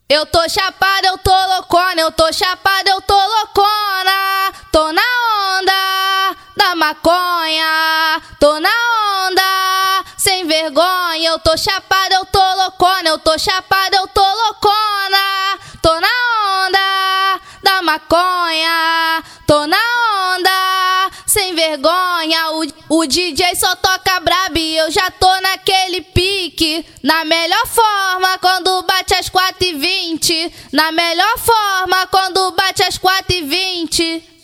Eu tô chapada, eu tô loucona, eu tô chapada, eu tô loucona. Tô na onda da maconha, tô na onda sem vergonha. Eu tô chapada, eu tô loucona, eu tô chapada, eu tô loucona. Tô na onda da maconha, tô na onda sem vergonha. O DJ só toca brabo e eu já tô naquele pique. Na melhor forma quando bate às 4h20. Na melhor forma quando bate às 4h20.